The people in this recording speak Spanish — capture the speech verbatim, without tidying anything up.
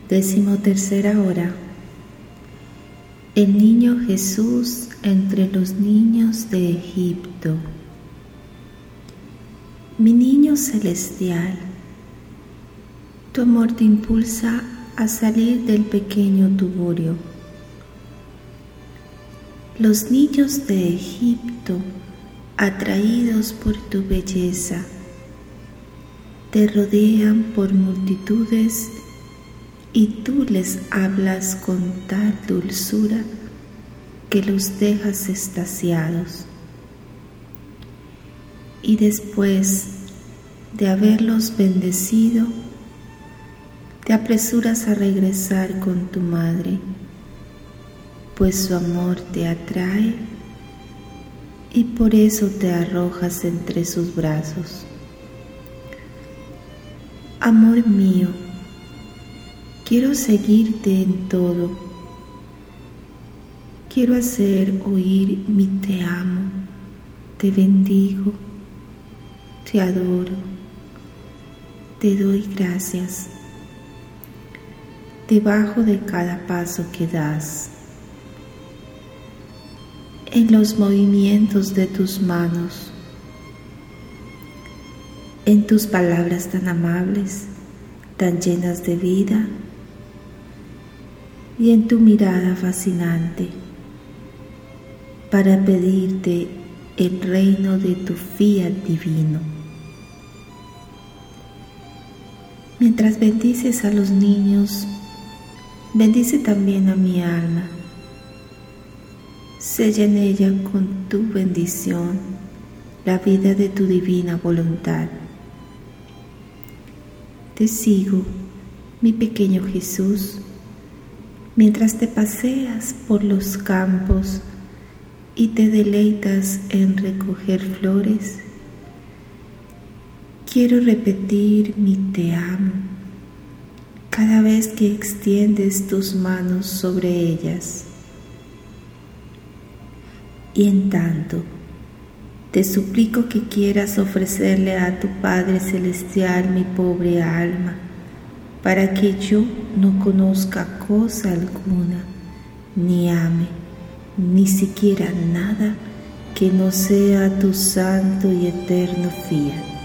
Decimotercera hora. El niño Jesús entre los niños de Egipto. Mi niño celestial, tu amor te impulsa a salir del pequeño tugurio. Los niños de Egipto, atraídos por tu belleza, te rodean por multitudes y tú les hablas con tal dulzura que los dejas extasiados. Y después de haberlos bendecido, te apresuras a regresar con tu madre, pues su amor te atrae y por eso te arrojas entre sus brazos. Amor mío, quiero seguirte en todo. Quiero hacer oír mi te amo, te bendigo, te adoro, te doy gracias debajo de cada paso que das, en los movimientos de tus manos, en tus palabras tan amables, tan llenas de vida, y en tu mirada fascinante para pedirte el reino de tu fiat divino. Mientras bendices a los niños, bendice también a mi alma. Sella en ella con tu bendición la vida de tu divina voluntad. Te sigo, mi pequeño Jesús, mientras te paseas por los campos y te deleitas en recoger flores. Quiero repetir mi te amo cada vez que extiendes tus manos sobre ellas. Y en tanto, te suplico que quieras ofrecerle a tu Padre Celestial mi pobre alma, para que yo no conozca cosa alguna, ni ame, ni siquiera nada que no sea tu santo y eterno fiat.